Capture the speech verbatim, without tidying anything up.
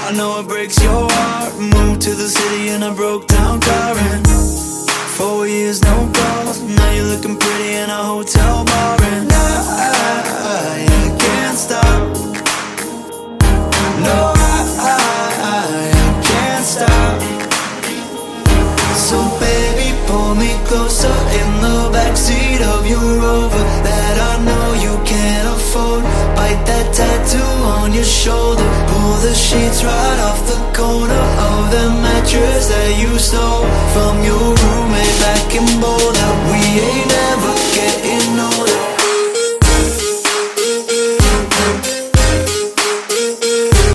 I know it breaks your heart. Moved to the city in a broke down car, and four years no calls. Now you're looking pretty in a hotel bar, and I, I can't stop. No, I, I, I can't stop. So baby, pull me closer in the backseat of your Rover that I know you can't afford. Bite that tattoo on your shoulder. Pull the sheets right off the corner of the mattress